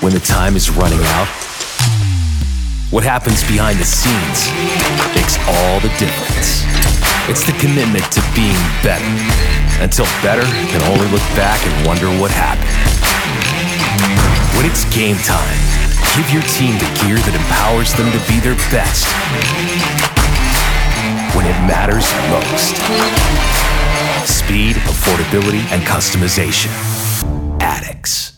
when the time is running out, what happens behind the scenes makes all the difference. It's the commitment to being better, until better can only look back and wonder what happened. When it's game time, give your team the gear that empowers them to be their best. When it matters most. Speed, affordability, and customization. Addicts.